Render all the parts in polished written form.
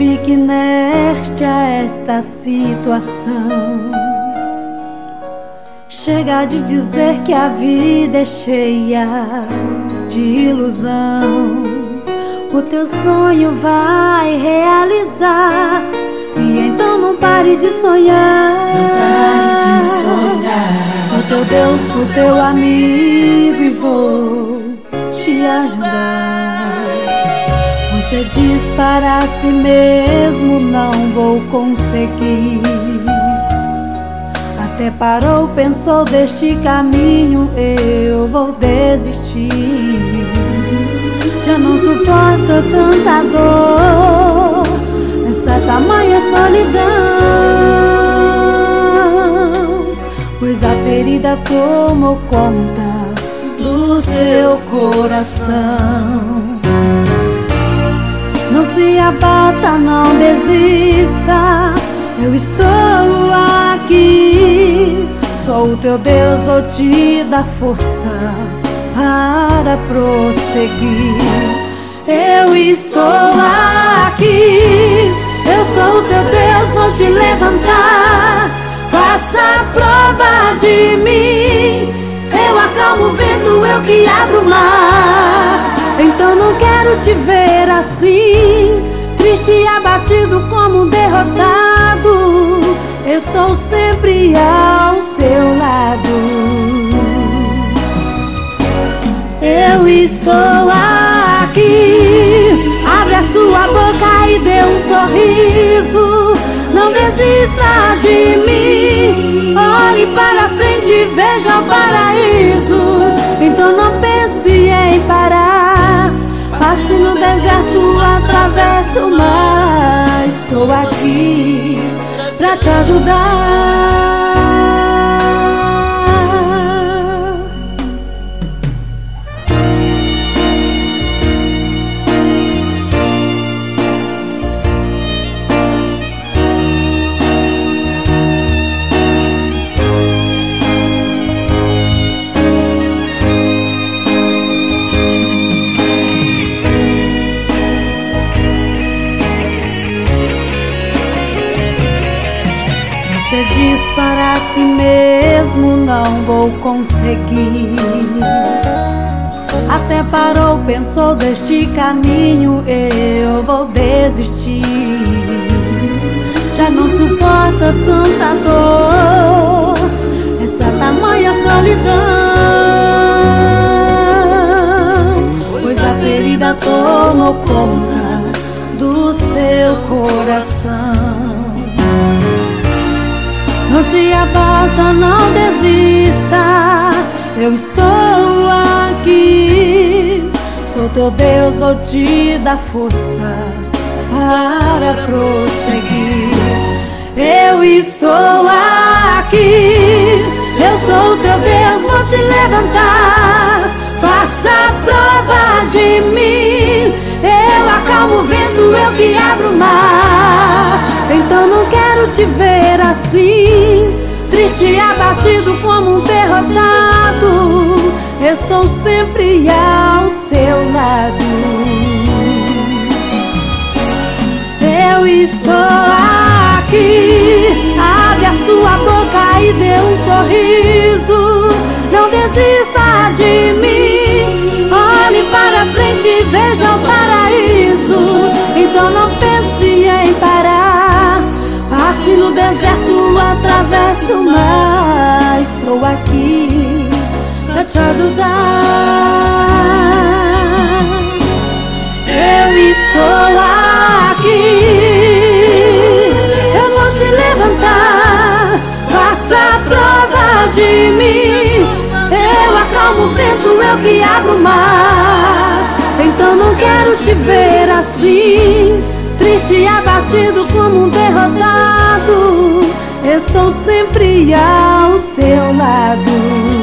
fique inerte a esta situação. Chega de dizer que a vida é cheia de ilusão. O teu sonho vai realizar, e então não pare de sonhar. Sou teu Deus, sou teu amigo e vou te ajudar. Você diz para si mesmo: não vou conseguir. Até parou, pensou, deste caminho eu vou desistir. Já não suporto tanta dor, essa tamanha solidão, pois a ferida tomou conta do seu coração. Não se abata, não desista, eu estou aqui. Sou o teu Deus, vou te dar força para prosseguir. Eu estou aqui, eu sou o teu Deus, vou te levantar. Faça prova de mim, eu acalmo o vento, eu que abro o mar. Então não quero te ver assim, triste e abatido como derrotado. Estou sempre ao seu lado. Eu estou aqui, abre a sua boca e dê um sorriso. Não desista de mim, olhe para frente e veja o paraíso. Então não pense em parar, passe no deserto, atravesse o mar. Estou aqui pra te ajudar. Você diz para si mesmo: não vou conseguir. Até parou, pensou, deste caminho eu vou desistir. Já não suporta tanta dor, essa tamanha solidão, pois a ferida tomou conta do seu coração. Não te abata, não desista, eu estou aqui. Sou teu Deus, vou te dar força para prosseguir. Eu estou aqui, eu sou teu Deus, vou te levantar. Faça prova de mim, eu acalmo o vento, eu que abro o mar. Então não quero te ver assim, triste e abatido como um derrotado. Estou sempre ao seu lado. Eu estou aqui, abre a sua boca e dê um sorriso. Não desista de mim, olhe para frente e veja o paraíso. Então não pense em parar, passe no deserto, atravesse o mar. Estou aqui pra te ajudar. Eu estou aqui, eu vou te levantar. Faça prova de mim, eu acalmo o vento, eu que abro o mar. Então não quero te ver assim, triste e abatido como um derrotado. Estou sempre ao seu lado.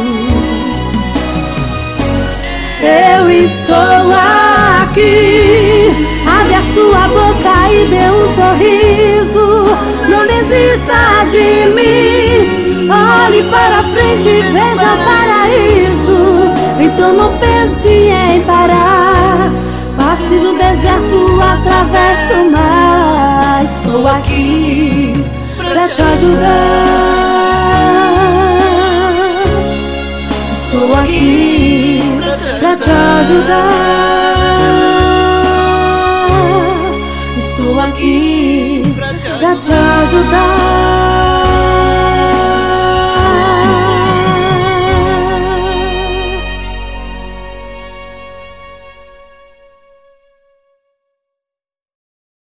Eu estou aqui, abre a sua boca e dê um sorriso. Não desista de mim, olhe para frente e veja o paraíso. Então não pense em parar, Nasci no deserto, atravesso o mar. Estou aqui pra te ajudar. Estou aqui pra te ajudar. Estou aqui pra te ajudar.